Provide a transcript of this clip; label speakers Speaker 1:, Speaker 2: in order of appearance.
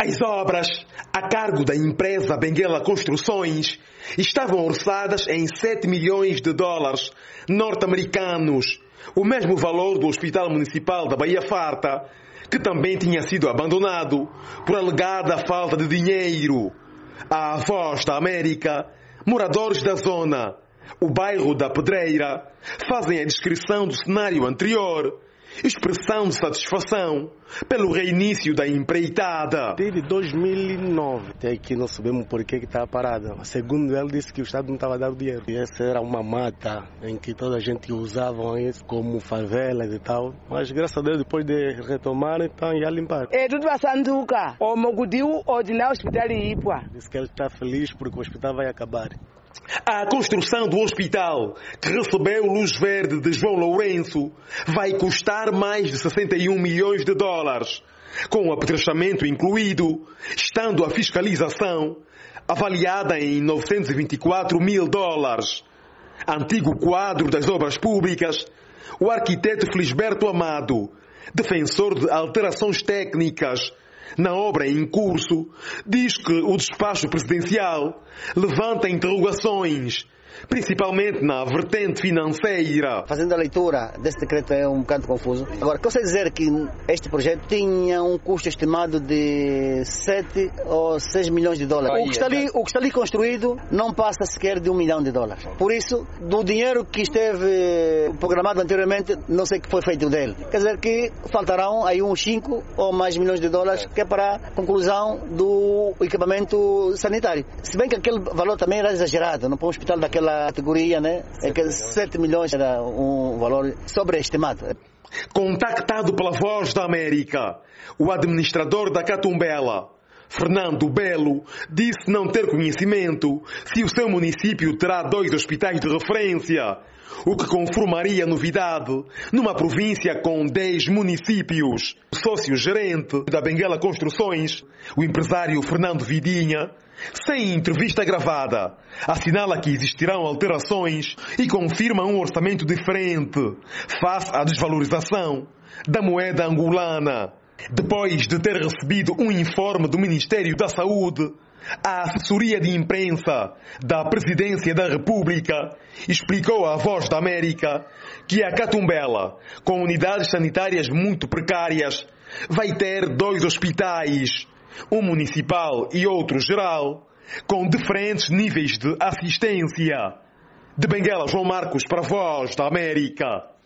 Speaker 1: As obras, a cargo da empresa Benguela Construções, estavam orçadas em 7 milhões de dólares norte-americanos, o mesmo valor do Hospital Municipal da Baía Farta, que também tinha sido abandonado por alegada falta de dinheiro. À Voz da América, moradores da zona, o bairro da Pedreira, fazem a descrição do cenário anterior, expressão de satisfação pelo reinício da empreitada.
Speaker 2: Desde 2009 até aqui não sabemos por que está parada. Segundo ele, disse que o Estado não estava a dar dinheiro. E essa era uma mata em que toda a gente usava isso como favelas e tal. Mas graças a Deus, depois de retomar, então já limparam.
Speaker 3: É tudo passando cá. O Mogudiu ordinar o hospital e ir.
Speaker 2: Diz que ele está feliz porque o hospital vai acabar.
Speaker 1: A construção do hospital, que recebeu luz verde de João Lourenço, vai custar mais de 61 milhões de dólares, com o apetrechamento incluído, estando a fiscalização avaliada em 924 mil dólares. Antigo quadro das obras públicas, o arquiteto Felisberto Amado, defensor de alterações técnicas na obra em curso, diz que o despacho presidencial levanta interrogações, principalmente na vertente financeira.
Speaker 4: Fazendo a leitura desse decreto é um bocado confuso. Agora, quero dizer que este projeto tinha um custo estimado de 7 ou 6 milhões de dólares. O que está ali construído não passa sequer de 1 milhão de dólares. Por isso, do dinheiro que esteve programado anteriormente, não sei o que foi feito dele. Quer dizer que faltarão aí uns 5 ou mais milhões de dólares, que é para a conclusão do equipamento sanitário. Se bem que aquele valor também era exagerado, não para um hospital daquela categoria, né? É que 7 milhões era um valor sobreestimado.
Speaker 1: Contactado pela Voz da América, o administrador da Catumbela, Fernando Belo, disse não ter conhecimento se o seu município terá 2 hospitais de referência, o que conformaria novidade numa província com 10 municípios. O sócio-gerente da Benguela Construções, o empresário Fernando Vidinha, sem entrevista gravada, assinala que existirão alterações e confirma um orçamento diferente face à desvalorização da moeda angolana. Depois de ter recebido um informe do Ministério da Saúde, a assessoria de imprensa da Presidência da República explicou à Voz da América que a Catumbela, com unidades sanitárias muito precárias, vai ter 2 hospitais, um municipal e outro geral, com diferentes níveis de assistência. De Benguela, João Marcos para a Voz da América.